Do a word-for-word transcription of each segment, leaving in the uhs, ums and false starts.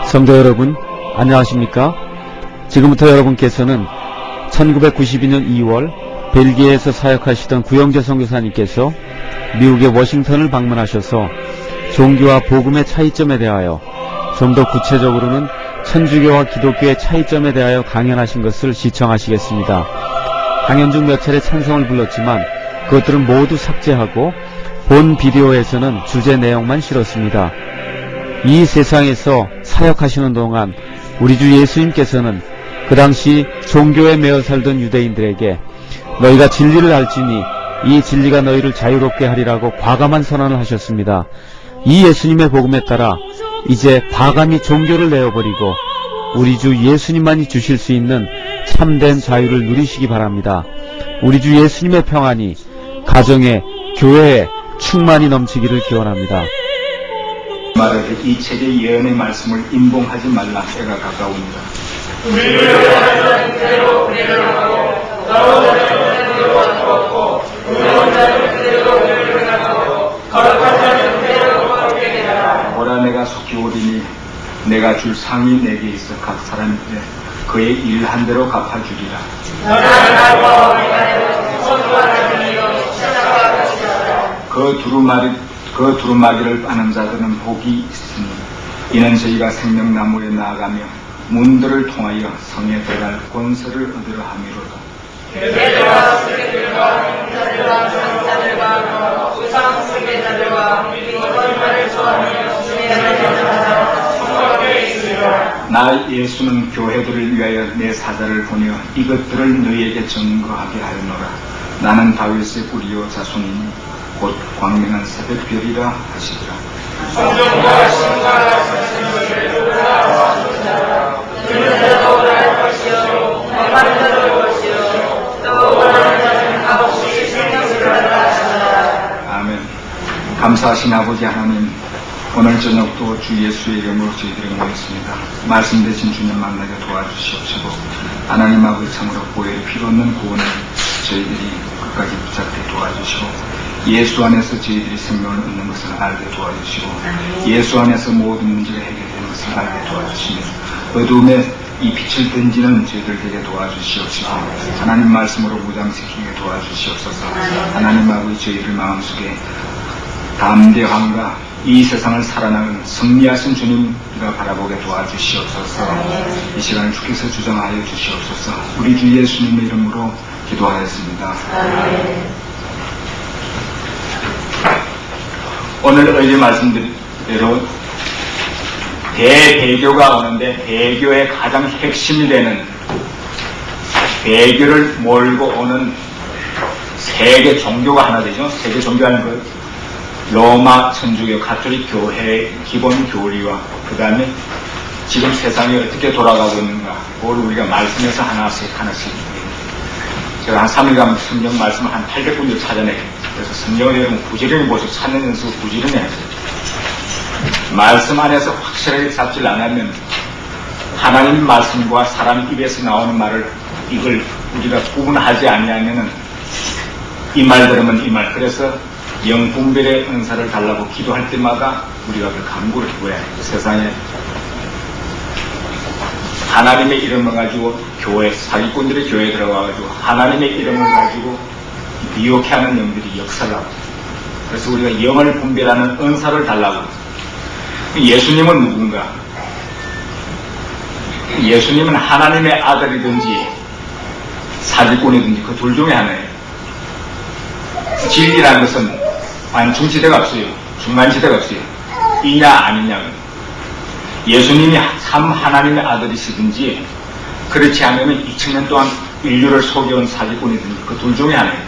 성도 여러분, 안녕하십니까? 지금부터 여러분께서는 천구백구십이 년 이월 벨기에에서 사역하시던 구영재 선교사님께서 미국의 워싱턴을 방문하셔서 종교와 복음의 차이점에 대하여 좀 더 구체적으로는 천주교와 기독교의 차이점에 대하여 강연하신 것을 시청하시겠습니다. 강연 중 몇 차례 찬성을 불렀지만 그것들은 모두 삭제하고 본 비디오에서는 주제 내용만 실었습니다. 이 세상에서 사역하시는 동안 우리 주 예수님께서는 그 당시 종교에 매여 살던 유대인들에게 너희가 진리를 알지니 이 진리가 너희를 자유롭게 하리라고 과감한 선언을 하셨습니다. 이 예수님의 복음에 따라 이제 과감히 종교를 내어버리고 우리 주 예수님만이 주실 수 있는 참된 자유를 누리시기 바랍니다. 우리 주 예수님의 평안이 가정에, 교회에 충만히 넘치기를 기원합니다. 말하되 이 책의 예언의 말씀을 임봉하지 말라. 때가 가까우니라. 우리를 원하는 그대로 그대로 하고 더러운 자는 그대로 두었고 의로운 자는 그대로 의를 하고 거룩한 자는 그대로 거룩하게 하라. 보라, 내가 속히 오리니 내가 줄 상이 내게 있어 각 사람에게 그의 일한 대로 갚아주리라. 그 두루마리 그 두루마기를 빠는 자들은 복이 있으니 이는 저희가 생명나무에 나아가며 문들을 통하여 성에 들어갈 권세를 얻으려 함이로다. 계제들과 수레들과 행자들과 장자들과 우상 수계자들과 그리고 거짓말을 좋아하며 주님의 자들과 성곽에 있으리라. 나 예수는 교회들을 위하여 내 사자를 보내어 이것들을 너희에게 증거하게 하였노라. 나는 다윗의 뿌리요 자손이니 곧 광명한 새벽별이라 하시더라. 성령과 신과 자신을 누구나 그는 자도 할 것이요 원하는 자도 할 것이요 또 원하는 자는 값없이 생명을 받으라 하시더라. 아멘. 감사하신 아버지 하나님, 오늘 저녁도 주 예수의 이름으로 저희들이 모였습니다. 말씀 대신 주님 만나게 도와주시옵시고 하나님 아버지 참으로 보혈이 필요 없는 구원을 저희들이 끝까지 붙잡게 도와주시고 예수 안에서 저희들이 생명을 얻는 것을 알게 도와주시고 예수 안에서 모든 문제가 해결되는 것을 알게 도와주시며 어두움에 이 빛을 던지는 저희들 되게 도와주시옵시고 하나님 말씀으로 무장시키게 도와주시옵소서. 하나님 아버지 저희들 마음속에 담대함과 이 세상을 살아나는 승리하신 주님과 바라보게 도와주시옵소서. 이 시간을 주께서 주장하여 주시옵소서. 우리 주 예수님의 이름으로 기도하였습니다. 오늘 어제 말씀드린 대배교가 오는데 배교의 가장 핵심이 되는 배교를 몰고 오는 세계 종교가 하나 되죠. 세계 종교하는 것 로마 천주교 가톨릭 교회의 기본 교리와 그 다음에 지금 세상이 어떻게 돌아가고 있는가 그걸 우리가 말씀에서 하나씩 하나씩 제가 한 삼 일간 성경 말씀을 한 팔백 군데 찾아내요. 그래서 성경을 여러분 부지런히 보시고 찾는 연습을 부지런히 하세요. 말씀 안에서 확실하게 잡질 않으면 하나님 말씀과 사람 입에서 나오는 말을 이걸 우리가 구분하지 않으면은 이 말 들으면 이 말. 그래서 영분별의 은사를 달라고 기도할 때마다 우리가 그 간구를 구해야 해요. 세상에 하나님의 이름을 가지고 교회, 사기꾼들의 교회에 들어가가지고 하나님의 이름을 가지고 미혹해 하는 영들이 역사를 하고 그래서 우리가 영을 분별하는 은사를 달라고 예수님은 누군가? 예수님은 하나님의 아들이든지 사기꾼이든지 그 둘 중에 하나예요. 진리라는 것은 완충지대가 없어요. 중간지대가 없어요. 이냐 아니냐. 예수님이 참 하나님의 아들이시든지 그렇지 않으면 이천 년 동안 인류를 속여온 사기꾼이든지 그 둘 중에 하나예요.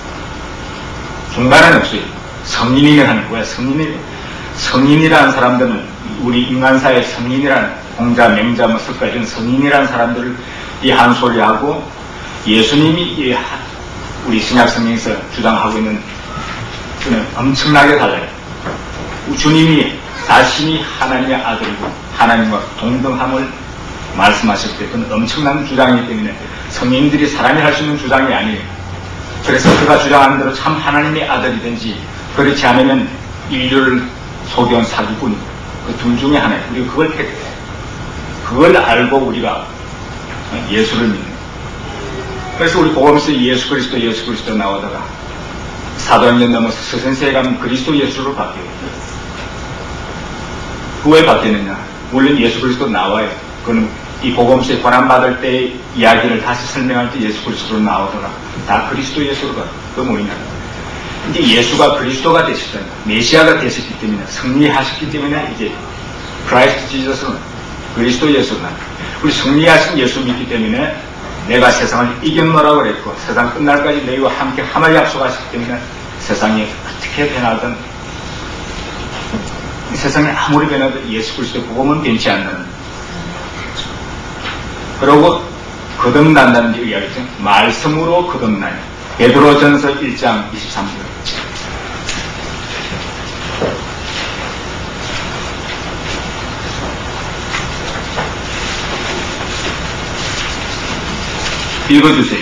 중간은 없어요. 성인이라는 거야. 성인이, 성인이라는 사람들은 우리 인간사의 성인이라는 공자, 맹자, 뭐 석가 이런 성인이라는 사람들을 이 한 소리 하고 예수님이 이 우리 신약 성경에서 주장하고 있는 그는 엄청나게 달라요. 주님이 자신이 하나님의 아들이고 하나님과 동등함을 말씀하실 때 그건 엄청난 주장이기 때문에 성인들이 사람이 할 수 있는 주장이 아니에요. 그래서 그가 주장하는 대로 참 하나님의 아들이든지 그렇지 않으면 인류를 속여온 사기꾼 그 둘 중에 하나예요. 우리가 그걸 택해. 그걸 알고 우리가 예수를 믿는 거예요. 그래서 우리 복음에서 예수 그리스도 예수 그리스도 나오다가 사도행전 넘어서 서선세에 가면 그리스도 예수로 바뀌어요. 그 왜 바뀌느냐? 물론 예수 그리스도 나와요. 그건 이 복음서에 권한받을 때 이야기를 다시 설명할 때 예수 그리스도로 나오더라. 다 그리스도 예수로 바뀌어요. 그건 뭐냐? 이제 예수가 그리스도가 되셨잖아요. 메시아가 되셨기 때문에, 승리하셨기 때문에 이제 크라이스트 지저스는 그리스도 예수는 우리 승리하신 예수 믿기 때문에 내가 세상을 이겼노라고 그랬고 세상 끝날까지 너희와 함께 함을 약속하셨기 때문에 세상이 어떻게 변하든 세상이 아무리 변하든 예수 그리스도 복음은 변치 않는. 그러고 거듭난다는 게 이야기죠. 말씀으로 거듭나요. 베드로전서 일 장 이십삼 절. 읽어주세요.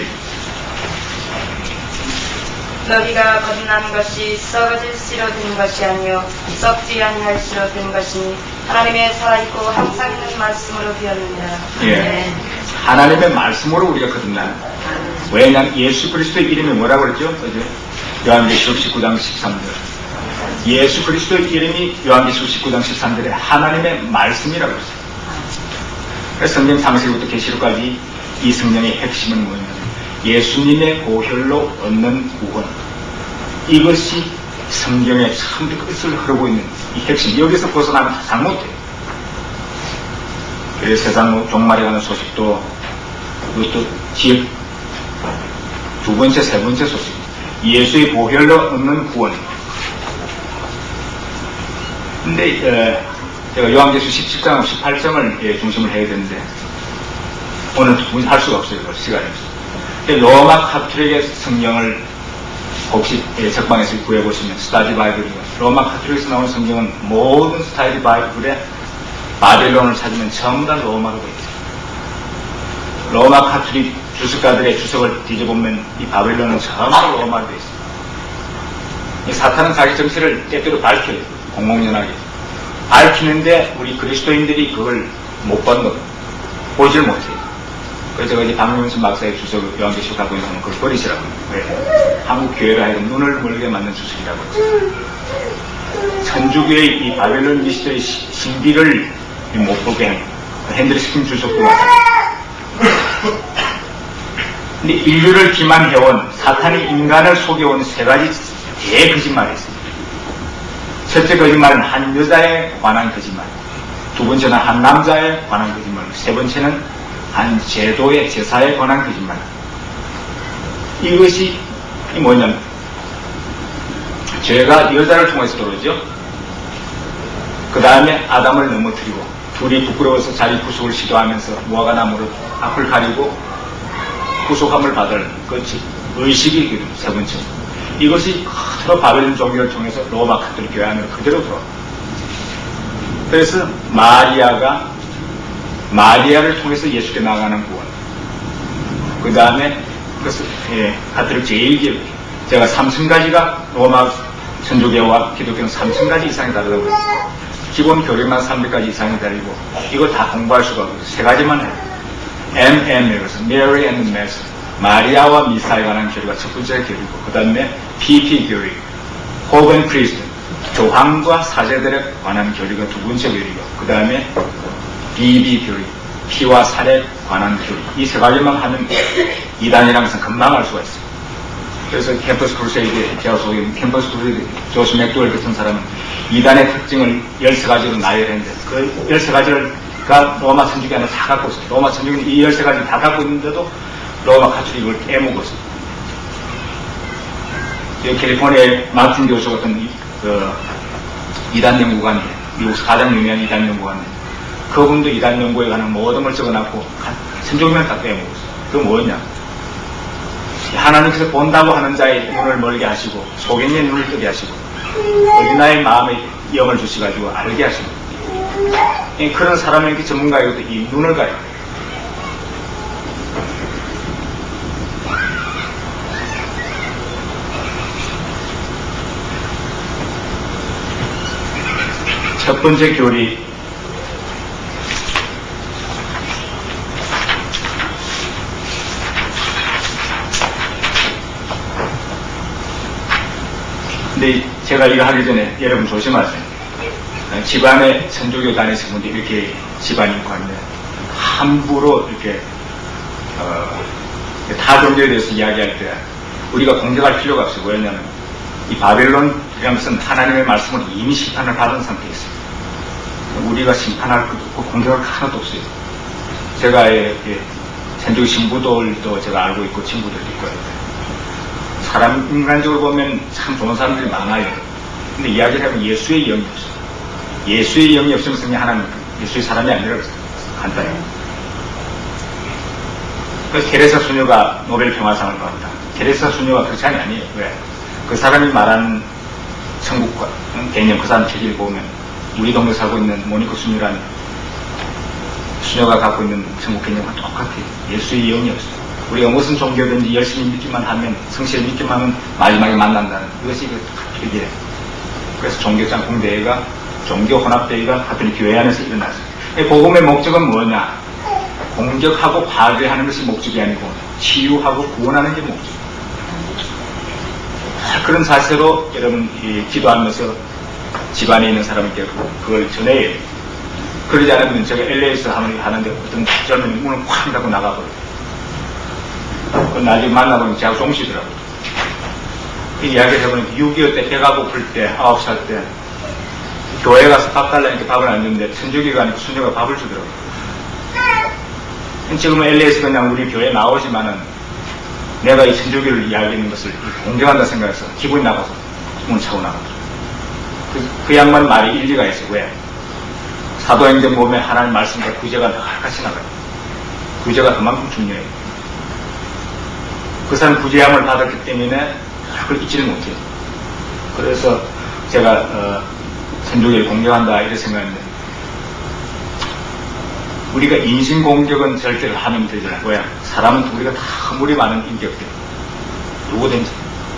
너희가 거듭나는 것이 썩어질 씨로 된 것이 아니요 썩지 아니할 씨로 된 것이니 하나님의 살아있고 항상 있는 말씀으로 되었느니라. 예. 네. 하나님의 말씀으로 우리가 거듭나는. 왜냐하면 예수 그리스도의 이름이 뭐라고 그랬죠? 어제 요한계시록 십구 장 십삼 절. 예수 그리스도의 이름이 요한계시록 십구 장 십삼 절에 하나님의 말씀이라고 했어요. 그래서 성경 창세기부터 계시록까지 이 성경의 핵심은 뭐냐면 예수님의 보혈로 얻는 구원. 이것이 성경의 참 끝을 흐르고 있는 이 핵심. 여기서 벗어나면 다 못해요. 그래서 세상 종말에 가는 소식도 그것도 지역 두 번째, 세 번째 소식. 예수의 보혈로 얻는 구원. 근데 어, 제가 요한계시록 십칠 장, 십팔 장을 예, 중심을 해야 되는데 오늘 할 수가 없어요. 시간이 없어요. 로마 카톨릭의 성경을 혹시 예, 적방에서 구해보시면 스타디 바이블이요. 로마 카톨릭에서 나오는 성경은 모든 스타디 바이블에 바벨론을 찾으면 전부 다 로마로 되어 있어요. 로마 카톨릭 주석가들의 주석을 뒤져보면 이 바벨론은 전부 다 로마로 되어 있어요. 이 사탄은 자기 정체를 때때로 밝혀요. 공공연하게. 밝히는데 우리 그리스도인들이 그걸 못 본 겁니다. 보질 못해요. 그래서 제가 이제 박명순 박사의 주석을 요한계시록 갖고 있는 그걸 버리시라고 합니다. 왜? 한국 교회를 하여금 눈을 멀게 만든 주석이라고 했죠. 천주교의 이 바벨론 미스터리 신비를 못 보게 하는 핸드리 스킨 주석도 마찬가지입니다. 근데 인류를 기만해온 사탄이 인간을 속여온 세 가지 대거짓말이 있습니다. 첫째 거짓말은 한 여자에 관한 거짓말, 두 번째는 한 남자에 관한 거짓말, 세 번째는 한 제도의 제사에 관한 거짓말. 이것이 뭐냐면 죄가 여자를 통해서 들어오죠. 그 다음에 아담을 넘어뜨리고 둘이 부끄러워서 자기 구속을 시도하면서 무화과 나무로 앞을 가리고 구속함을 받을 그 의식이 세 번째. 이것이 그대로 바벨론 종교를 통해서 로마 카톨릭 교회 안으로 그대로 들어와. 그래서 마리아가 마리아를 통해서 예수께 나가는 구원. 그 다음에 그것을 예, 카톨릭 제일 기록. 제가 삼천 가지가 로마 천주교와 기독교는 삼천 가지 이상이 다르다고 그랬어요. 기본 교리만 삼백 가지 이상이 다르고 이거 다 공부할 수가 없어요. 세 가지만 해요. 엠 엠 그래서 Mary and Mass. 마리아와 미사에 관한 교리가 첫 번째 교리고 그 다음에 피 피 교리, Pope and Priest, 교황과 사제들에 관한 교리가 두 번째 교리고 그 다음에 비 비 교리, 피와 살에 관한 교리. 이 세 가지만 하면 이단이라는 것은 금방 알 수가 있어요. 그래서 캠퍼스 크루세이드, 제가 소개한 캠퍼스 크루세이드, 조시 맥도웰 같은 사람은 이단의 특징을 열세 가지로 나열했는데 그 열세 가지가 로마 천주교 안에 다 갖고 있어요. 로마 천주교는 이 열세 가지를 다 갖고 있는데도 로마 카톨릭을 깨먹었어요. 캘리포니아의 마틴 교수 같은 그 이단 연구관이 미국에서 가장 유명한 이단 연구관이 그분도 이단 연구에 관한 모든 걸 적어놨고 천주교만 다 빼먹었어요. 그게 뭐냐? 하나님께서 본다고 하는 자의 눈을 멀게 하시고 소경의 눈을 뜨게 하시고 어린아이의 마음에 영을 주시가지고 알게 하시고 그런 사람에게 전문가이고도 이 눈을 가요. 첫 번째 교리 근데 제가 이거 하기 전에 여러분 조심하세요. 집안에 천주교 다니시는 분들 이렇게 집안이 있고 하는데 함부로 이렇게 어, 타 종교에 대해서 이야기할 때 우리가 공격할 필요가 없어요. 왜냐하면 이 바벨론이라는 것은 하나님의 말씀을 이미 심판을 받은 상태에 있어요. 우리가 심판할 것도 없고 공격할 거 하나도 없어요. 제가 이렇게 천주교 신부들도 제가 알고 있고 친구들도 있고 사람 인간적으로 보면 참 좋은 사람들이 많아요. 근데 이야기를 하면 예수의 영이 없어요. 예수의 영이 없으면 그냥 하나님 예수의 사람이 아니라 간단해요. 그래서 테레사 수녀가 노벨 평화상을 받았다. 테레사 수녀가 그렇지 아니에요. 왜? 그 사람이 말하는 천국과 개념, 그 사람 책을 보면 우리 동네 살고 있는 모니코 수녀라는 수녀가 갖고 있는 천국 개념과 똑같아요. 예수의 영이 없어요. 우리가 무슨 종교든지 열심히 믿기만 하면, 성실히 믿기만 하면 마지막에 만난다는 이것이 그 필기예요. 그래서 종교장 공대회가 종교 혼합대회가 가톨릭 교회 안에서 일어났어요. 복음의 목적은 뭐냐? 공격하고 파괴하는 것이 목적이 아니고 치유하고 구원하는 게 목적. 그런 사실로 여러분 기도하면서 집안에 있는 사람에게 그걸 전해요. 그러지 않으면 제가 엘에이에서 하는데 어떤 젊은이 문을 확 닫고 나가버려요. 그 나중에 만나보면 제가 종시더라고요. 그 이야기를 해보니까 육이오 때 배가 고플 때 아홉 살 때 교회 가서 밥 달라니까 밥을 안 주는데 천주교가 아니고 수녀가 밥을 주더라고요. 지금은 엘에이에서 그냥 우리 교회에 나오지만은 내가 이 천주교를 이야기하는 것을 공경한다 생각해서 기분이 나빠서 문 차고 나가더라고요. 그, 그 양반 말이 일리가 있어요. 왜? 사도행전 보면 하나님 말씀과 구제가 늘 같이 나가요. 구제가 그만큼 중요해요. 그 사람 구제함을 받았기 때문에 그걸 잊지를 못해요. 그래서 제가 어, 천주교를 공격한다 이렇게 생각했는데 우리가 인신공격은 절대로 하면 되잖아요. 왜? 사람은 우리가 다 허물이 많은 인격들 누구든지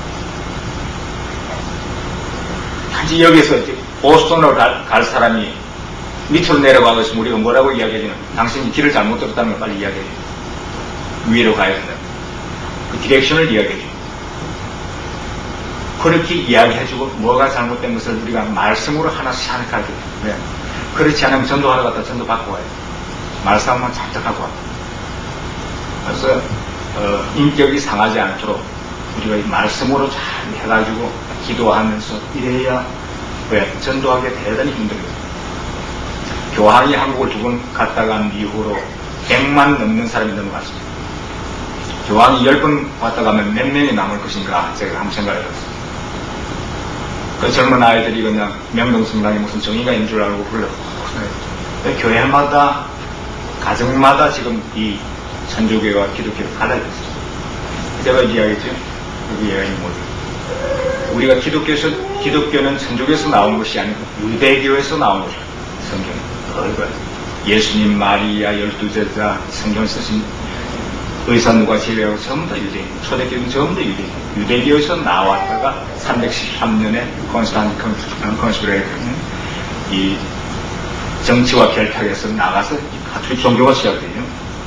단지 여기서 이제 보스턴으로 갈, 갈 사람이 밑으로 내려가고 있으면 우리가 뭐라고 이야기해주면 당신이 길을 잘못 들었다는 걸 빨리 이야기해요. 위로 가야 된다. 그 디렉션을 이야기해줘요. 그렇게 이야기해주고 뭐가 잘못된 것을 우리가 말씀으로 하나씩 하나씩 가르쳐요. 왜? 그렇지 않으면 전도하러 갔다 전도 받고 와요. 말씀만 잔뜩 하고 와요. 그래서 어, 인격이 상하지 않도록 우리가 이 말씀으로 잘 해가지고 기도하면서 이래야 왜? 전도하기가 대단히 힘들어요. 교황이 한국을 두 번 갔다 간 이후로 백만 넘는 사람이 넘어갔습니다. 교황이 열 번 왔다 가면 몇 명이 남을 것인가 제가 한번 생각을 해봤어요. 그 젊은 아이들이 그냥 명동성당에 무슨 정의가 있는 줄 알고 불러. 교회마다 가정마다 지금 이 천주교와 기독교가 갈라졌어요. 제가 이야기했죠. 여기 이야기 뭐죠? 우리가 기독교에서 기독교는 천주교에서 나온 것이 아니고 유대교에서 나온 거죠. 성경. 예수님, 마리아, 열두 제자, 성경 쓰신 의사 누가 제외하고 전부 다 유대인, 초대교회는 전부 다 유대인. 유대교에서 나왔다가 삼백십삼 년에 콘스탄티누스 컨스피레이션 이 정치와 결탁해서 나가서 가톨릭 종교가 시작돼요.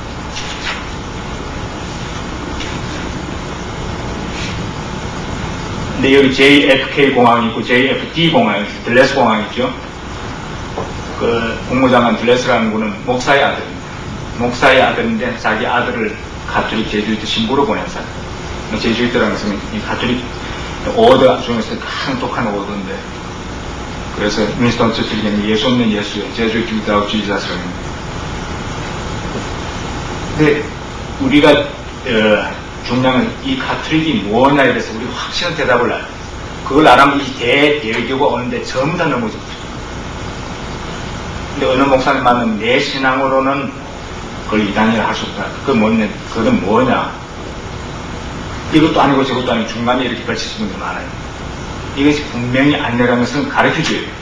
근데 여기 제이에프케이 공항이 있고 제이에프디 공항이 있고 들레스 공항이 있죠. 그 국무장관 들레스라는 분은 목사의 아들입니다. 목사의 아들인데 자기 아들을 가톨릭 제주이트 신부로 보낸 사람. 제주이트라는 것은 이 가톨릭 오더 중에서 가장 독한 오더인데 그래서 윈스턴 처칠이 예수 없는 예수요. 제주이트 without Jesus라는. 근데 우리가 어, 중요한 이 가톨릭이 뭐냐 이래서 우리가 확실한 대답을 알아요. 그걸 알아면 이 대대교가 오는데 전부 다 넘어졌어요. 근데 어느 목사님 만나면 내 신앙으로는 그걸 이단이라 할 수 없다. 그건 뭐냐? 그건 뭐냐? 이것도 아니고 저것도 아니고 중간에 이렇게 걸치신 분들 많아요. 이것이 분명히 아니라는 것은 가르쳐줘야 돼요.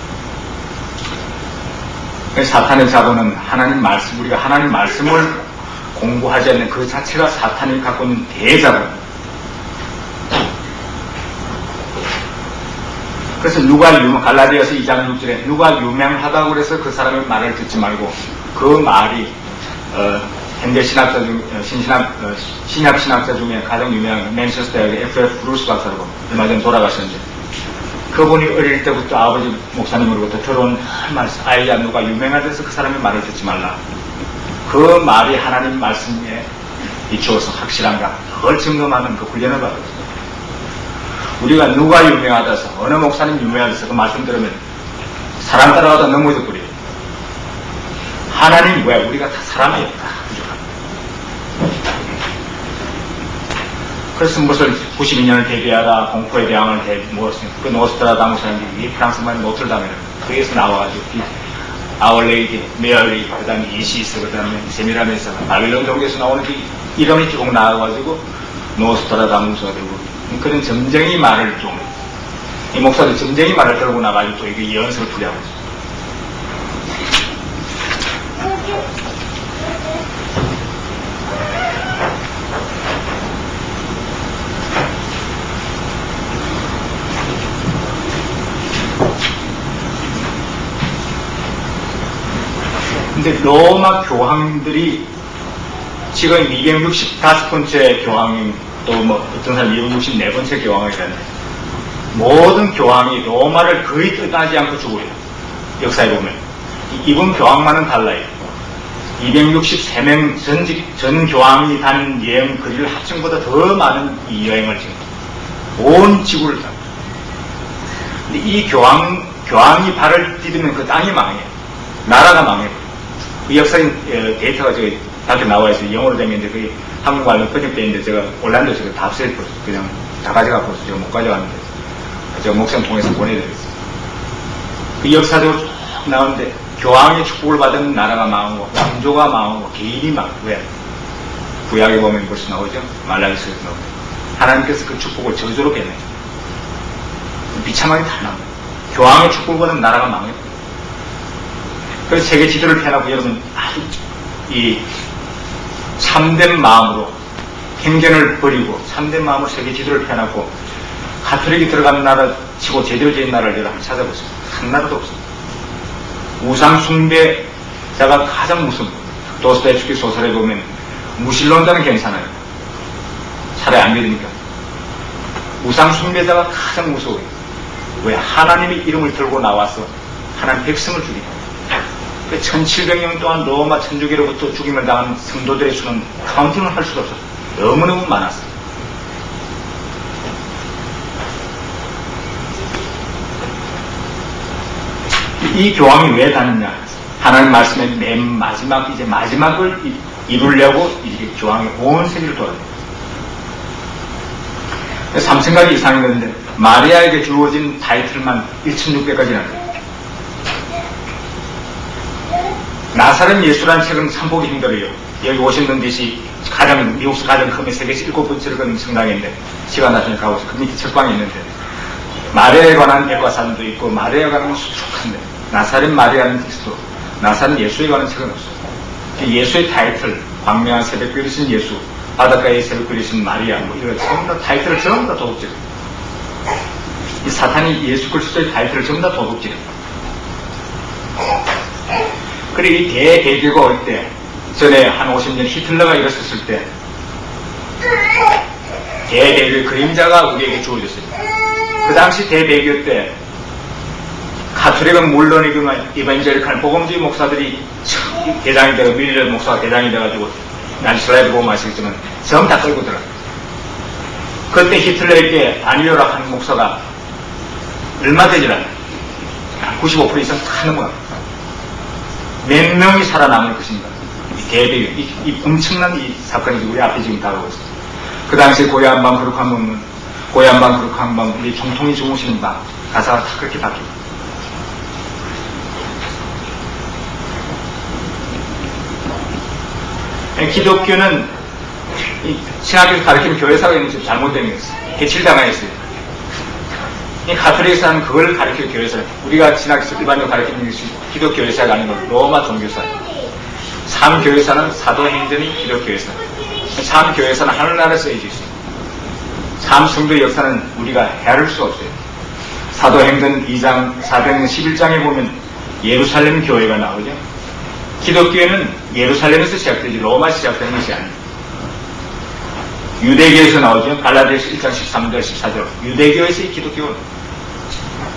사탄의 자본은 하나님 말씀, 우리가 하나님 말씀을 공부하지 않는 그 자체가 사탄이 갖고 있는 대자본. 그래서 누가 유명, 갈라디아서 이 장 육 절에 누가 유명하다고 그래서 그 사람의 말을 듣지 말고 그 말이 어, 현대 신학자 중, 어, 신신학, 어, 신약 신학자 중에 가장 유명한 맨체스터 대학의 에프 에프 브루스 박사라고 얼마 전에 돌아가셨는데 그분이 어릴 때부터 아버지 목사님으로부터 들어온 말씀, 아이야 누가 유명하돼서 그 사람의 말을 듣지 말라. 그 말이 하나님 말씀에 비추어서 확실한가 그걸 점검하는 그 훈련을 받았어요. 우리가 누가 유명하다서 어느 목사님 유명하다서 그 말씀 들으면 사람 따라가다 넘어져 버려요. 하나님 왜 우리가 다 사람이에요. 다 부족합니다. 그래서 무슨 구십이 년을 데뷔하다 공포의 대왕을 데뷔 무엇을 그 노스트라다무스라는 이 프랑스말 노틀담이라는 거기에서 나와가지고 아울레이디, 메어리, 그 다음에 이시스, 그 다음에 세미라메스, 바빌론 종교에서 나오는 그 이름이 쭉 나와가지고 노스트라다무스가 되고 그런 점쟁이 말을 좀 이 목사들 점쟁이 말을 들고 나가지고 또 이게 연습을 풀이하고 있어요. 근데 로마 교황들이 지금 이백육십오 번째 교황이 또 뭐 어떤 사람 이백육십사 번째 교황이라는데 모든 교황이 로마를 거의 떠나지 않고 죽어요. 역사에 보면 이번 교황만은 달라요. 이백육십삼 명 전직 전 교황이 다닌 여행 거리를 합정보다 더 많은 이 여행을 지금 온 지구를 다. 근데 이 교황 교황이 발을 디디면 그 땅이 망해요. 나라가 망해요. 이 역사인 데이터가 저기 밖에 나와 있어요. 영어로 되면 이제 그게 한국말로 번역되어 있는데 제가 올란도 제가 다 없애버렸어요. 그냥 다 가져가고 제가 못 가져갔는데 제가 목사님 통해서 보내드렸어요. 그 역사적으로 쭉 나오는데 교황의 축복을 받은 나라가 망하고 왕조가 망하고 개인이 망하고 왜? 구약에 보면 벌써 나오죠. 말라기서에서 나오죠. 하나님께서 그 축복을 저주로 변해요. 비참하게 다 나옵니다. 교황의 축복을 받은 나라가 망해요. 그래서 세계 지도를 펴놓고 여러분 아주 이 참된 마음으로 편견을 버리고 참된 마음으로 세계 지도를 펴놓고 가톨릭이 들어가는 나라 치고 제대로 된 나라를 여러분 찾아보세요. 한 나라도 없습니다. 우상 숭배자가 가장 무섭고 도스토옙스키 소설에 보면 무신론자는 괜찮아요. 차라리 안 믿으니까. 우상 숭배자가 가장 무서워요. 왜? 하나님의 이름을 들고 나와서 하나님 백성을 죽이고 천칠백 년 동안 로마 천주교로부터 죽임을 당한 성도들의 수는 카운팅을 할 수가 없었어요. 너무너무 많았어요. 이 교황이 왜 다녔냐? 하나님 말씀의 맨 마지막, 이제 마지막을 이루려고 이렇게 교황이 온 세계를 돌아다녀요. 삼천 가지 이상이 되는데 마리아에게 주어진 타이틀만 천육백 가지나 돼요. 나사렛 예수라는 책은 참 보기 힘들어요. 여기 워싱턴 디씨 가장 미국에서 가장 크면 세계에서 일곱 번째로 큰 성당인데 시간 나중에 가보세요. 그 밑에 책방이 있는데 마리아에 관한 백과사전도 있고 마리아에 관한 수족한데 나사렛 마리아는 텍스트 나사렛 예수에 관한 책은 없어요. 예수의 타이틀 광명한 새벽 그리신 예수 바닷가에 새벽 그리신 마리아 뭐 이런 전부 다 타이틀을 전부 다 도둑질해요. 이 사탄이 예수 그리스도의 타이틀을 전부 다 도둑질해요. 그리고 이 대대교가 올 때, 전에 한 오십 년 히틀러가 일었었을 때, 대대교의 그림자가 우리에게 주어졌어요. 그 당시 대대교 때, 가톨릭은 물론이지만 이반젤리칼 복음주의 목사들이 대장이 되고, 밀러 목사가 대장이 돼가지고, 난 슬라이드 보면 아시겠지만, 전부 다 끌고 들어가요. 그때 히틀러에게 아니오라 하는 목사가 얼마 되질 않아요. 구십오 퍼센트 이상 다 넘어가요. 몇 명이 살아남을 것인가. 이 대대교, 이, 이 엄청난 이 사건이 우리 앞에 지금 다가오고 있어요. 그 당시에 고야 한밤 그렇고 한밤은, 고야 한밤 그렇고 한밤, 우리 총통이 주무시는 밤, 가사가 다 그렇게 바뀌고. 기독교는, 이 신학교에서 가르치는 교회사가 있는 게 잘못된 게 있어요. 해칠당하였어요. 이 가톨릭에서 하는 그걸 가르치는 교회사. 우리가 신학에서 일반적으로 가르치는 것이 기독교회사가 아닌 건 로마 종교사예요. 삼교회사는 사도행전이 기독교회사. 삼교회사는 하늘나라에 쓰여져 있어요. 삼성도의 역사는 우리가 헤아릴 수 없어요. 사도행전 이 장 사백십일 장에 보면 예루살렘 교회가 나오죠. 기독교회는 예루살렘에서 시작되지 로마에서 시작되는 것이 아니에요. 유대교에서 나오죠. 갈라디아서 일 장 십삼 절 십사 절. 유대교에서 이 기독교는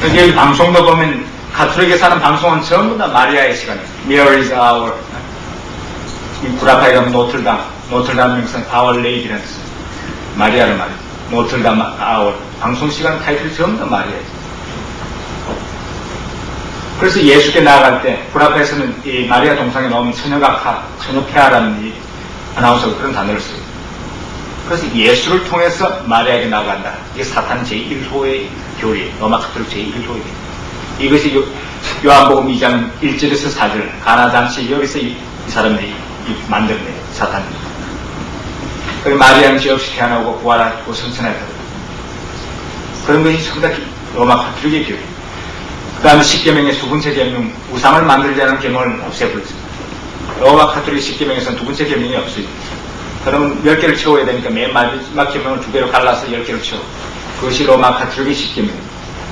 여기 방송도 보면 가톨릭에 사는 방송은 전부 다 마리아의 시간이에요. Mary's Hour. 이 구라파에 가면 노틀담, 노틀담 명성 Our Lady라는 뜻이에요. 마리아를 말해요. 노틀담 Hour. 방송 시간 타이틀이 전부 다 마리아예요. 그래서 예수께 나아갈 때 구라파에서는 이 마리아 동상에 넣으면 처녀각하, 처녀폐하라는 이 아나운서가 그런 단어를 써요. 그래서 예수를 통해서 마리아에게 나아간다. 이게 사탄 제일 호의 교리, 로마 가톨릭 제일 호의 교리. 이것이 요, 요한복음 이 장 일 절에서 사 절, 가나잔치 여기서 이, 이 사람들이 만들어내요, 사탄이. 그리고 마리아는 죄 없이 태어나고 부활하고 성천하였다. 그런 것이 전부 다 로마 가톨릭의 교리. 그 다음에 십계명의 두 번째 계명, 우상을 만들지 않은 계명을 없애버렸습니다. 로마 가톨릭 십계명에서는 두 번째 계명이 없어요. 그러면 열 개를 채워야 되니까 맨 마지막 계명을 두 개로 갈라서 열 개를 채워. 그것이 로마 가톨릭의 십계명.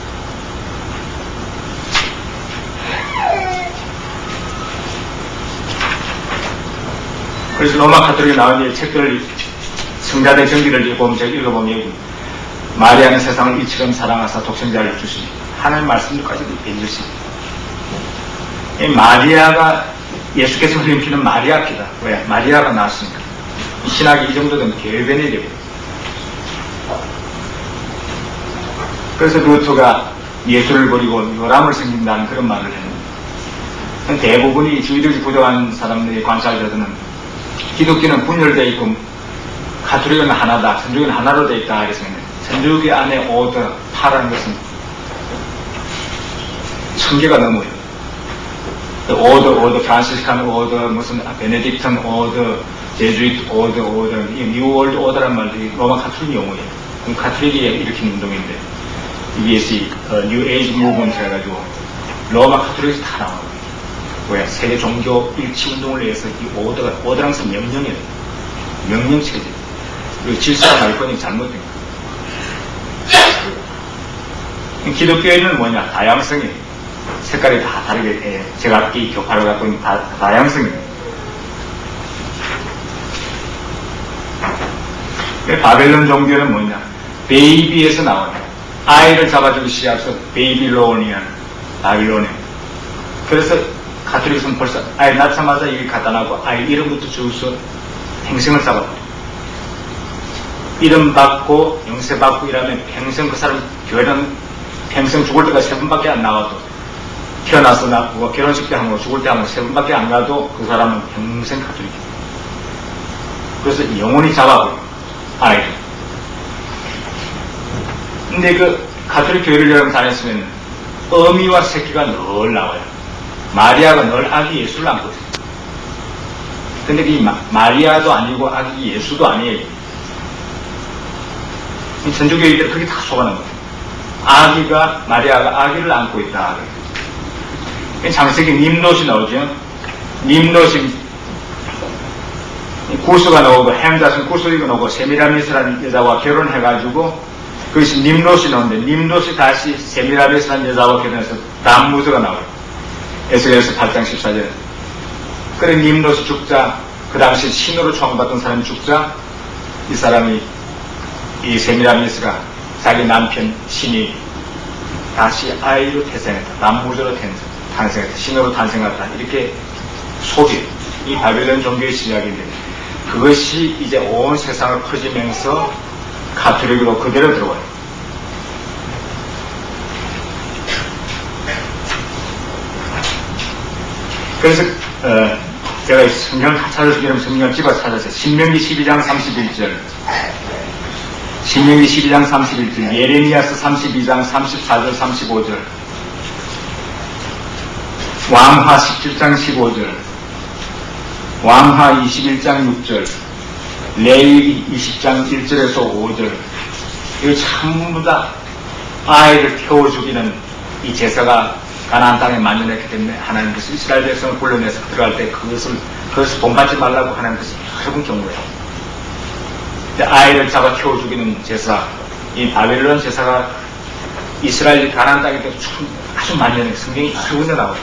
그래서 로마 가톨릭에 나온 이 책들을, 성자대 정기를 읽어보면, 제가 읽어보면, 마리아는 세상을 이처럼 사랑하사 독생자를 주시니, 하나님 말씀도까지도 해주십니다. 이 마리아가, 예수께서 흘린 피는 마리아 피다. 왜? 마리아가 나왔으니까. 이 신학이 이 정도 되면 개변이 되고. 그래서 루터가 예수를 버리고 요람을 섬긴다는 그런 말을 해요. 대부분이 주의를 부정한 사람들이 관찰자들은 기독교는 분열되어 있고 가톨릭은 하나다, 천주교는 하나로 되어 있다. 그래서 천주교 안에 오더, 파라는 것은 천 개가 넘어요. 오더, 오더, 프란시스칸 오더, 무슨 베네딕턴 오더, 제주이트 오더, 오더, 이 뉴월드 오더란 말이 로마 가톨릭 용어예요. 그럼 가톨릭이 일으킨 운동인데 이게 어, 뉴 에이지 무브먼트 해가지고 로마 가톨릭에서 다 나와요. 왜? 세계 종교 일치 운동을 위해서 이 오더가, 오더랑 서 명령이에요. 명령체제. 그리고 질서가 날 거니 잘못된 거예요. 기독교에는 뭐냐? 다양성이에요. 색깔이 다 다르게, 예, 제각기 교파를 갖고 있는 다, 다양성이에요. 바벨론 종교는 뭐냐? 베이비에서 나와요. 아이를 잡아주기 시작해서 베이빌로니안, 바빌로니아. 그래서 가톨릭은 벌써 아이 낳자마자 이게 갖다 놔고 아이 이름부터 주어서 평생을 쌓아버려. 이름 받고 영세 받고 이러면 평생 그 사람 교회는 평생 죽을 때가 세 번밖에 안 나와도 태어나서 낳고 결혼식 때 하고 죽을 때 하고 세 번밖에 안 가도 그 사람은 평생 가톨릭이에요. 그래서 영원히 잡아버려 아이를. 근데 그 가톨릭 교회를 여러분 다녔으면 어미와 새끼가 늘 나와요. 마리아가 늘 아기 예수를 안고 있어요. 근데 이 마, 마리아도 아니고 아기 예수도 아니에요. 이 천주교인들 그게 다 속아난 거예요. 아기가, 마리아가 아기를 안고 있다. 장세기 님롯이 나오죠. 님롯이 구스가 나오고 햄자슨 구스가 나오고 세미라미스라는 여자와 결혼해가지고 그것이 님롯이 나오는데 님롯이 다시 세미라미스라는 여자와 결혼해서 담무드가 나와요. 에스겔서 팔 장 십사 절. 그래 님롯이 죽자, 그 당시 신으로 총받던 사람이 죽자, 이 사람이, 이 세미라미스가 자기 남편 신이 다시 아이로 태생했다. 남무드로 탄생했다. 신으로 탄생했다. 이렇게 속이, 이 바벨론 종교의 시작인데, 그것이 이제 온 세상을 퍼지면서 가톨릭으로 그대로 들어와요. 그래서 어, 제가 성경을 다 찾아주기로 성경을 집어 찾았어요. 신명기 십이 장 삼십일 절, 신명기 십이 장 삼십일 절, 예레미야서 삼십이 장 삼십사 절 삼십오 절, 왕하 십칠 장 십오 절, 왕하 이십일 장 육 절, 레위기 이십 장 일 절에서 오 절. 이거 전부 다 아이를 태워 죽이는 이 제사가 가나안 땅에 만연했기 때문에 하나님께서 이스라엘 백성을 불러내서 들어갈 때 그것을 그것을 본받지 말라고 하나님께서 여러 번 경고해요. 아이를 잡아 태워 죽이는 제사, 이 바벨론 제사가 이스라엘 가나안 땅에 아주 만연해. 성경이 여러 군데 나와요.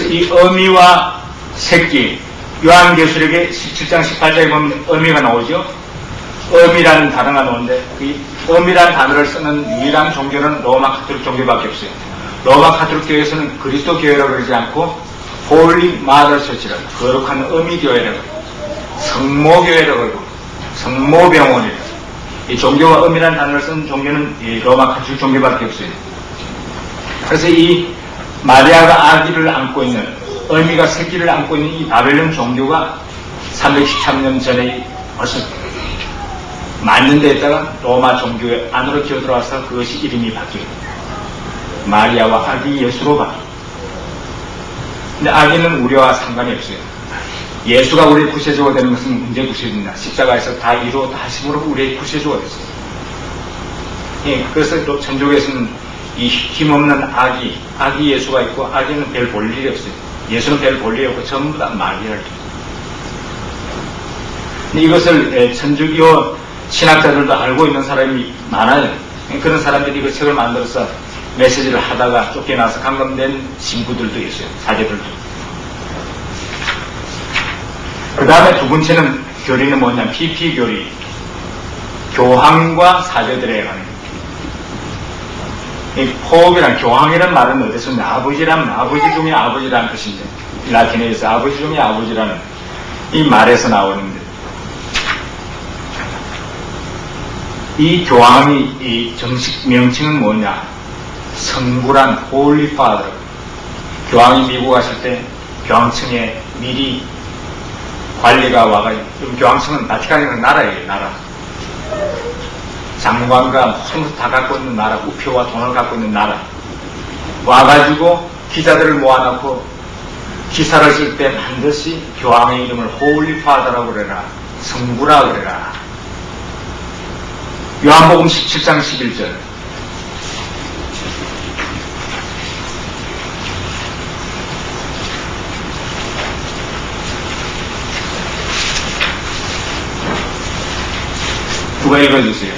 이 어미와 새끼, 요한계시록의 십칠 장 십팔 장에 보면 어미가 나오죠. 어미라는 단어가 나오는데 그 어미라는 단어를 쓰는 유일한 종교는 로마 가톨릭 종교밖에 없어요. 로마 가톨릭 교회에서는 그리스도 교회라고 그러지 않고 홀리 마더 처치라고, 거룩한 어미 교회라고, 성모 교회라고 그러고 성모병원이라고. 이 종교와 어미라는 단어를 쓴 종교는 이 로마 가톨릭 종교밖에 없어요. 그래서 이 마리아가 아기를 안고 있는, 어미가 새끼를 안고 있는 이 바벨론 종교가 삼백십삼 년 전에 벌써 만년 됐다가 로마 종교 안으로 기어들어와서 그것이 이름이 바뀌어요. 마리아와 아기 예수로 바뀌어요. 근데 아기는 우리와 상관이 없어요. 예수가 우리의 구세주가 되는 것은 문제 구세주입니다. 십자가에서 다 이루어 다심으로 우리의 구세주가 됐어요. 예, 그래서 또 천주교에서는 이 힘없는 아기, 아기 예수가 있고 아기는 별 볼 일이 없어요. 예수는 별 볼 일이 없고 전부 다 마리아를. 근데 이것을 천주교 신학자들도 알고 있는 사람이 많아요. 그런 사람들이 이거 책을 만들어서 메시지를 하다가 쫓겨나서 감금된 신부들도 있어요. 사제들도. 그 다음에 두 번째는 교리는 뭐냐, 피피 교리. 교황과 사제들에 관한. 이 포업이란, 교황이란 말은 어디서 오냐, 아버지라면 아버지 중에 아버지라는 뜻인데, 라틴어에서 아버지 중에 아버지라는 이 말에서 나오는데, 이 교황이 이 정식 명칭은 뭐냐, 성부란 홀리 파더. 교황이 미국 갔을 때 교황청에 미리 관리가 와가지고, 교황청은 바티칸이라는 나라예요, 나라. 장관과 모든 것다 갖고 있는 나라, 우표와 돈을 갖고 있는 나라. 와가지고 기자들을 모아놓고 기사를 쓸 때 반드시 교황의 이름을 홀리 파더라고 그래라, 성부라고 그래라. 요한복음 십칠 장 십일 절. 누가 읽어주세요.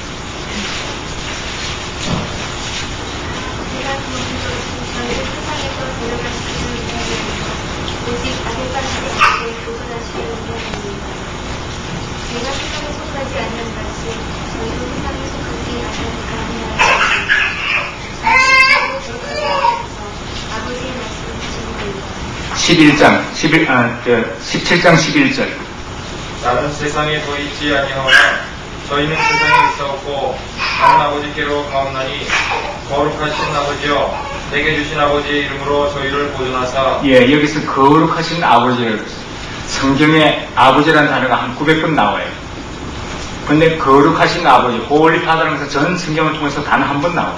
십일 장, 십일, 아, 저, 십칠 장 십일 절. 나는 세상에 더 있지 아니하오나 저희는 세상에 있사옵고 하는 아버지께로 가옵나니 거룩하신 아버지여 내게 주신 아버지의 이름으로 저희를 보존하사. 예, 여기서 거룩하신 아버지라고 했어요. 성경에 아버지라는 단어가 한 구백 번 나와요. 근데 거룩하신 아버지, 홀리 파더라면서 전 성경을 통해서 단 한 번 나와요.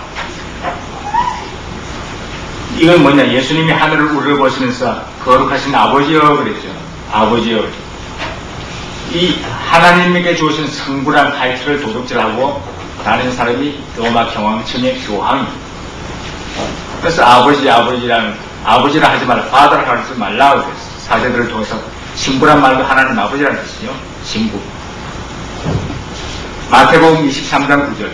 이건 뭐냐, 예수님이 하늘을 우러보시면서 거룩하신 아버지여 그랬죠. 아버지여. 이 하나님에게 주신 성부란 타이틀을 도둑질하고 다른 사람이 로마 경황청의 교황이. 그래서 아버지 아버지라는, 아버지라 하지 말라, 파더라 하지 말라고 그랬어요. 사제들을 통해서 신부란 말도 하나님 아버지라는 뜻이죠. 신부. 마태복음 이십삼 장 구 절.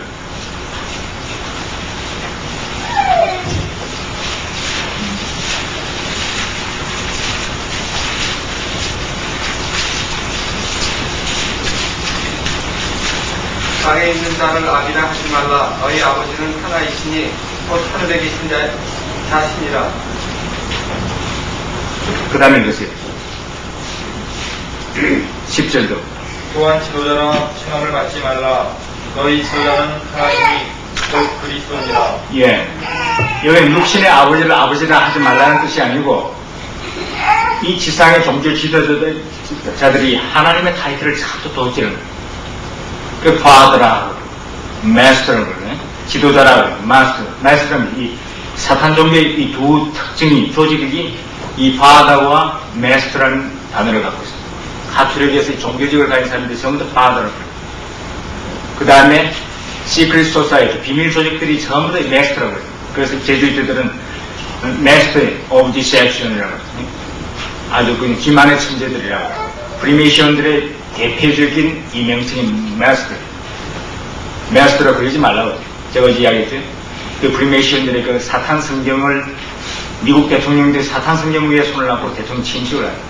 땅에 있는 자를 아비라 하지 말라. 너희 아버지는 하나이시니 곧 하늘에 계신 자, 자신이라. 그 다음에 읽으세요. 십 절도. 또한 지도자라 칭함을 받지 말라. 너희 지도자는 하나님이 곧 그리스도니라. 예. 여기 육신의 아버지를 아버지라 하지 말라는 뜻이 아니고, 이 지상의 종교 지도자들이 하나님의 타이틀을 자꾸 도둑질하는 거예요. 그 파더라고, 마스터라고 그러네. 지도자라고, 마스터. 마스터는 이 사탄 종교의 이 두 특징이, 조직이 이 파더와 마스터라는 단어를 갖고 있습니다. 가톨릭에서 종교직을 가진 사람들이 전부 다 파더라고 그래요. 그 다음에 시크릿 소사이티, 비밀 조직들이 전부 다 마스터라고 그래요. 그래서 제주이트들은 마스터 오브 디셉션이라고 그래요. 아주 그 기만의 천재들이라고 해요. 프리메이션들의 대표적인 이 명칭이 마스터. 마스터라 그러지 말라고. 제가 어제 이야기했죠. 그 프리메이션들의 그 사탄 성경을 미국 대통령들이 사탄 성경 위에 손을 얹고 대통령 침식을 해요.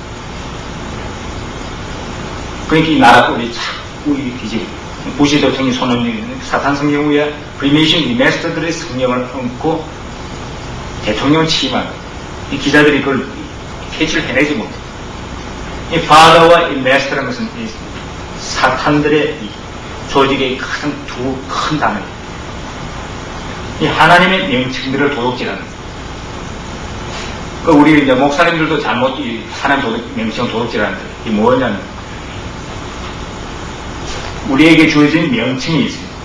그러니까 이 나라 꼴이 자꾸 뒤집어. 부시 대통령이 손을 얹는 사탄 성경 위에 프리메이션 이 메스터들의 성경을 얹고 대통령을 취임한 이 기자들이 그걸 캐치를 해내지 못해. 이 파더와 이 메스터라는 것은 이 사탄들의 이 조직의 가장 두 큰 단어예요. 이 하나님의 명칭들을 도둑질하는. 그 우리 이제 목사님들도 잘못 이 하나님 도둑, 명칭을 도둑질하는데 이 뭐냐면 우리에게 주어진 명칭이 있습니다.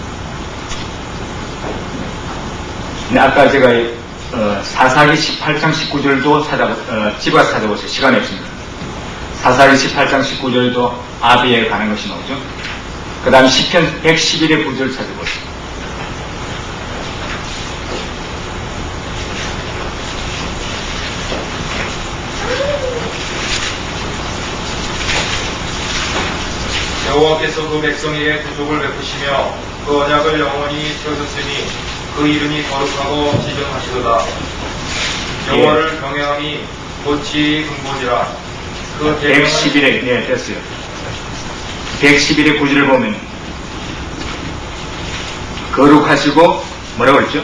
근데 아까 제가 어, 사사기 십팔 장 십구 절도 찾아 어, 집어서 찾아보세요. 시간이 없습니다. 사사기 십팔 장 십구 절도 아비에 관한 것이 나오죠. 그 다음 시편 백십일의 구절 찾아보세요. 여호와께서 그 백성에게 구속을 베푸시며 그 언약을 영원히 세우셨으니 그 이름이 거룩하고 지정하시도다. 여호와를 경외함이 도치 근본이라. 그 백십일에 네 됐어요. 백십일의 구절을 보면 거룩하시고 뭐라고 그랬죠?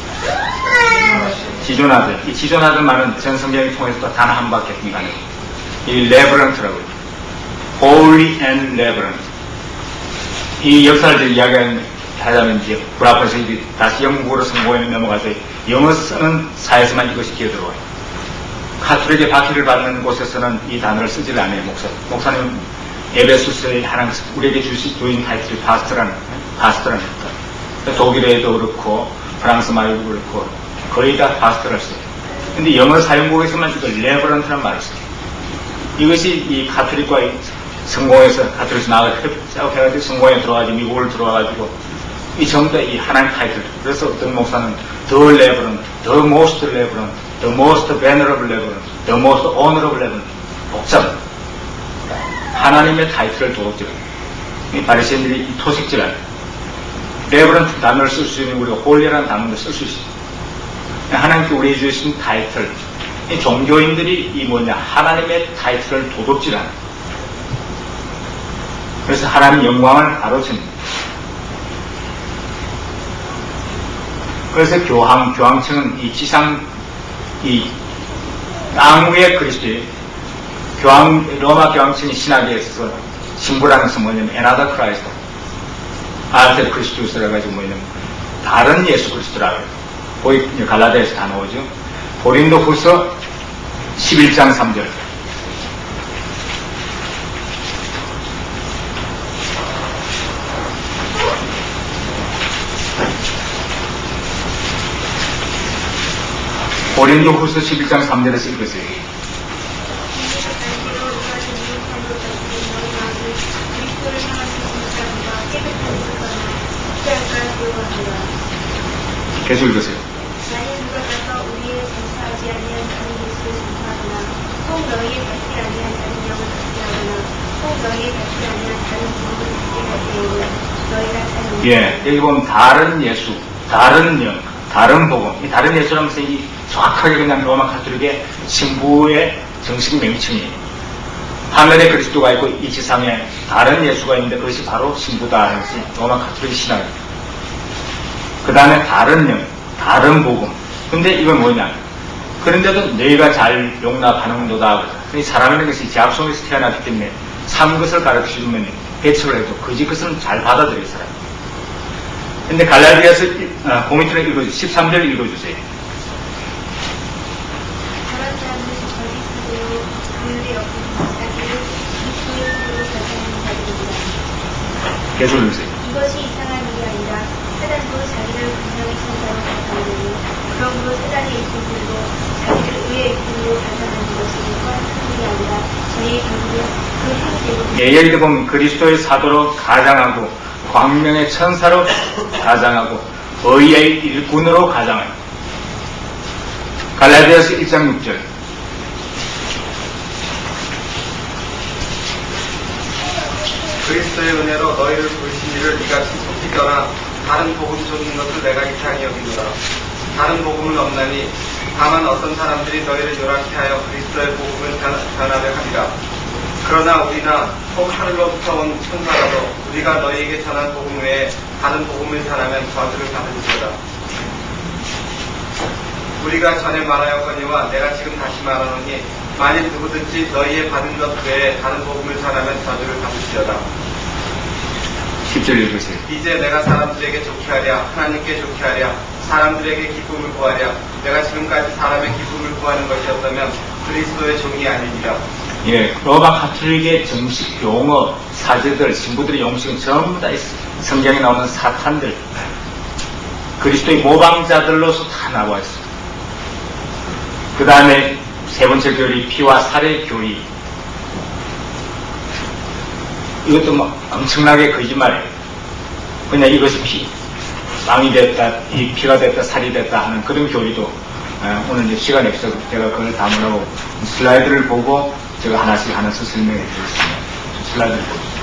지존하들. 이 지존하들 말은 전 성경을 통해서 단 한 밖에 안 해요. 이 레버런트라고 해요. Holy and Reverent. 이 역사를 이야기하자면 이제 불합해서 다시 영국어로 성공에 넘어가서 영어 쓰는 사회에서만 이것이 기어들어와요. 카톨릭의 박해를 받는 곳에서는 이 단어를 쓰질 않아요. 목사, 목사님 에베소서의 하나님 우리에게 주신 주인 타이틀이 파스트라는 파스트라는 것. 독일에도 그렇고 프랑스 말도 그렇고 거의 다 파스트를 써요. 근데 영어 사용국에서만 이걸 레버런트라는 말을 써요. 이것이 이 카톨릭과 성공해서 카톨릭에서 나가서 싸워해가지고 성공에 들어와가지고 미국을 들어와가지고 이 전부 다 이 하나님 타이틀. 그래서 어떤 목사는 The Reverend, The Most Reverend, The Most Venerable Reverend, The Most Honorable Reverend. 복잡. 하나님의 타이틀을 도둑질하는. 이 바리새인들이 이 토식질하는. 레버런트 단어를 쓸 수 있는 우리가 홀리라는 단어도 쓸 수 있습니다. 하나님께 우리에게 주신 타이틀. 이 종교인들이 이 뭐냐 하나님의 타이틀을 도둑질하는. 그래서 하나님 영광을 가로챈다. 그래서 교황, 교황청은 이 지상, 이 땅 위의 그리스도의 교황, 로마 교황청이 신학에 있어서 신부라는 것은 뭐냐면 에나더 크라이스트, 알테르 크리스투스라 가지고 뭐냐면 다른 예수 그리스도라고 해요. 거기 갈라디아에서 다 나오죠. 고린도 후서 십일 장 삼 절. 고린도 후서 십일 장 삼 절에서 읽으세요. 계속 읽으세요. 만일 누가 가서 우리의 전파하지 아니한 다른 예수를 전파하거나 혹 너희의 받지 아니한 다른 영을 받게 하거나 혹 너희의 받지 아니한 다른 복음을 받게 할 때에는 너희가 다른 예, 여기 보면 다른 예수, 다른 영, 다른 복음. 이 다른 예수라는 것은 이 정확하게 그냥 로마 카톨릭의 신부의 정식 명칭이에요. 하늘에 그리스도가 있고 이 지상에 다른 예수가 있는데 그것이 바로 신부다 하는 것이 로마 카톨릭 신학입니다. 그 다음에 다른 영, 다른 복음. 근데 이건 뭐냐? 그런데도 너희가 잘 용납하는도다. 사람이라는 것이 제약 속에서 태어났기 때문에 참 것을 가르쳐주면 배척을 해도 거짓 것은 잘 받아들일 사람. 근데 갈라디아서 어, 고민투를 읽어주세요. 십삼 절 읽어주세요. 저런 자는 거짓으로 그들의 없는 자기를 그리스도의 손으로 결정하는 자들입니다. 계속 읽으세요. 이것이 이상한 일이 아니라 사단도 자기를 분명히 천사로 가르쳐오느니 그러므로 사단의 일꾼들도 자기를 의의 일꾼으로 가르쳐하는 것이 뻔한 일이 아니라 저희의 경우는 그 행위대로 예, 예를 들어 보면 그리스도의 사도로 가장하고 광명의 천사로 가장하고 의의 일꾼으로 가장하고. 갈라디아서 일 장 육 절. 그리스도의 은혜로 너희를 부르신 이를 이같이 속히 떠나 다른 복음 속인 것을 내가 이상히 여기노라. 다른 복음을 없나니 다만 어떤 사람들이 너희를 요란케 하여 그리스도의 복음을 변하려 하리라. 그러나 우리나 혹 하늘로부터 온 천사라도 우리가 너희에게 전한 복음 외에 다른 복음을 전하면 저주를 받을지어다. 우리가 전에 말하였거니와 내가 지금 다시 말하노니 만일 누구든지 너희의 받은 것 외에 다른 복음을 전하면 저주를 받을지어다. 십 절 읽으세요. 이제 내가 사람들에게 좋게 하랴 하나님께 좋게 하랴 사람들에게 기쁨을 구하랴 내가 지금까지 사람의 기쁨을 구하는 것이었다면 그리스도의 종이 아니니라. 예, 로마 가톨릭의 정식 용어, 사제들, 신부들의 용식은 전부 다 성경에 나오는 사탄들, 그리스도의 모방자들로서 다 나와 있습니다. 그 다음에 세 번째 교리, 피와 살의 교리. 이것도 막 엄청나게 거짓말이에요. 그냥 이것이 피, 빵이 됐다, 이 피가 됐다, 살이 됐다 하는 그런 교리도 어, 오늘 이제 시간이 없어서 제가 그걸 담으라고 슬라이드를 보고 제가 하나씩 하나씩 설명해 드리겠습니다. 슬라이드를 보죠.